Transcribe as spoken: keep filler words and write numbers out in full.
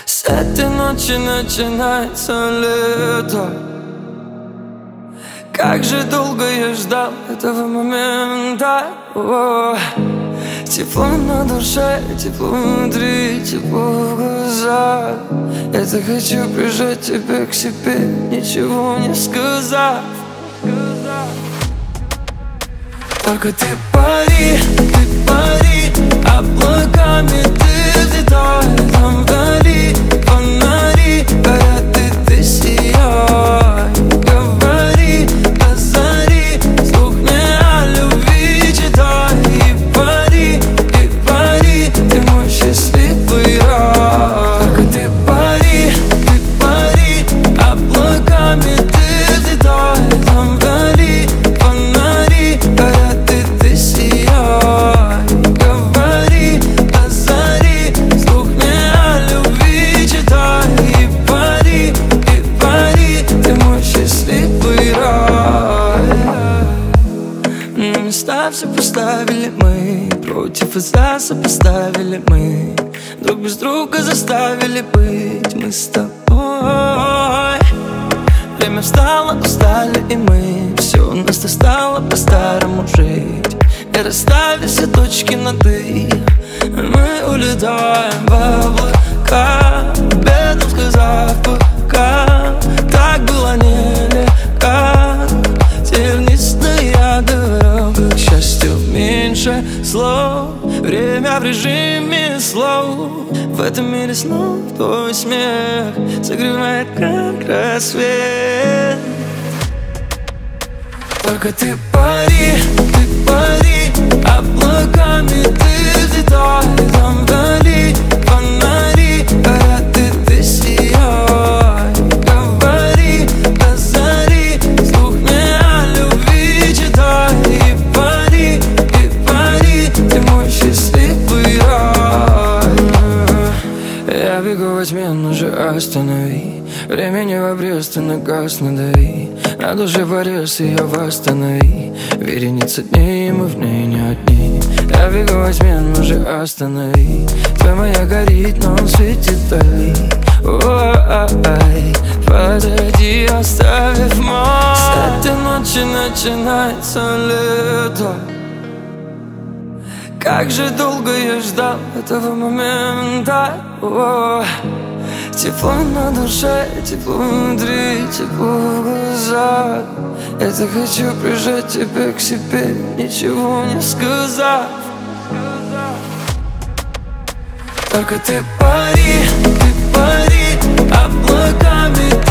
С этой ночи начинается лето. Как же долго я ждал этого момента. О, тепло на душе, тепло внутри, тепло в глазах. Я так хочу прижать тебя к себе, ничего не сказав. Только ты пари, ты пари, облаками ты взлетай. Там вдали фонари горят, и ты сияй. Говори до зари, вслух мне о любви читай. И пари, и пари, ты мой счастливый рай. Только ты пари, ты пари, облаками ты взлетай. Там вдали фонари горят, и ты сияй. Говори до зари, вслух мне о любви читай. И пари, и пари, ты мой счастливый рай. На места все поставили мы, против и за сопоставили мы, друг без друга заставили быть мы с тобой. Время встало, устали и мы, все у нас стало по-старому жить. И расставив все точки над «и», мы улетаем в облака, бедом сказав пока. Так было нелегко, тернистая дорога к счастью меньше слов. Время в режиме слов. В этом мире снов твой смех согревает, как рассвет. Только ты пари, ты пари, облаками ты взлетай. Там вдали фонари горят, и ты сияй. Говори до зари, вслух мне о любви читай. И пари, и пари, ты мой счастливый рай. Я бегу во тьме, но же останови. Времени в обрез, ты на газ надави. На душе порез, ее восстанови. Вереница дней, мы в ней не одни. Я бегу во тьме, но же останови. Твоя моя горит, но он светит вдали. Ой, подойди, оставив мой. С этой ночи начинается лето. Как же долго я ждал этого момента. О, тепло на душе, тепло внутри, тепло в глазах. Я так хочу прижать тебя к себе, ничего не сказав. Только ты пари, ты пари, облаками